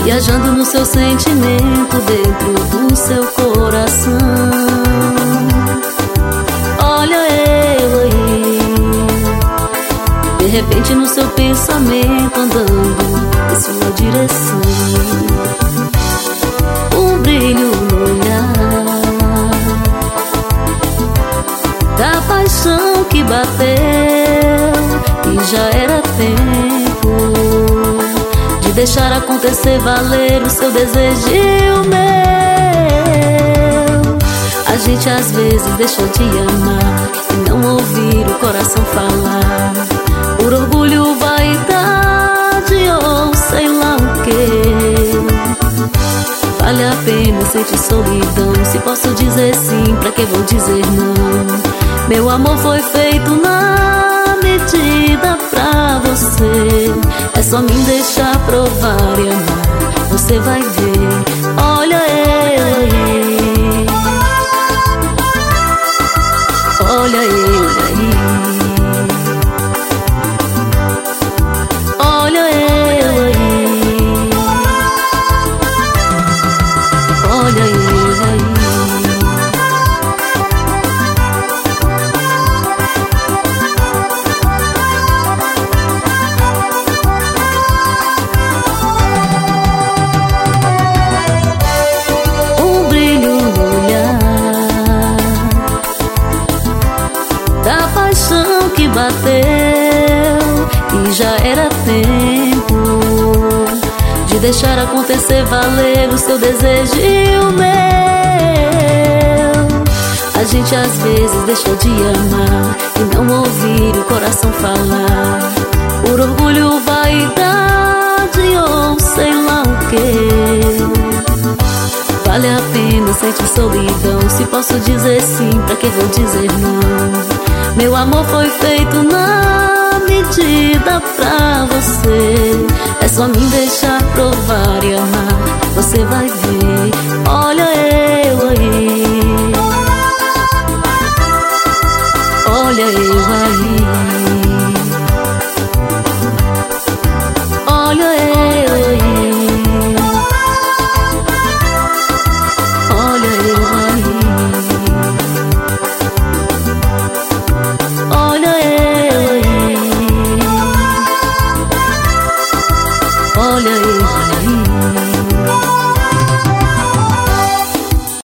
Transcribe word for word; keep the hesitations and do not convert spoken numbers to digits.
viajando no seu sentimento dentro do seu coração. Olha eu aí, de repente no seu pensamento andando em sua direção. Um brilho no olhar da paixão que bateu, e já era tempo de deixar acontecer, valer o seu desejo e o meu. A gente às vezes deixou de amar e não ouvir o coração falar, por orgulho, vaidade ou sei lá o que. Vale a pena sentir solidão, se posso dizer sim, pra que vou dizer não? Meu amor foi feito na medida pra você. É só me deixar provar e amar, você vai ver. Olha eu aí, olha eu aí, olha eu aí, olha eu aí. Da paixão que bateu, e já era tempo de deixar acontecer, valer o seu desejo e o meu. A gente às vezes deixou de amar e não ouvir o coração falar, por orgulho, vaidade ou sei lá o que. Vale a pena sentir solidão, se posso dizer sim, pra que vou dizer não? Meu amor foi feito na medida pra você. É só me deixar provar e amar, você vai ver. Olha eu aí, olha eu aí.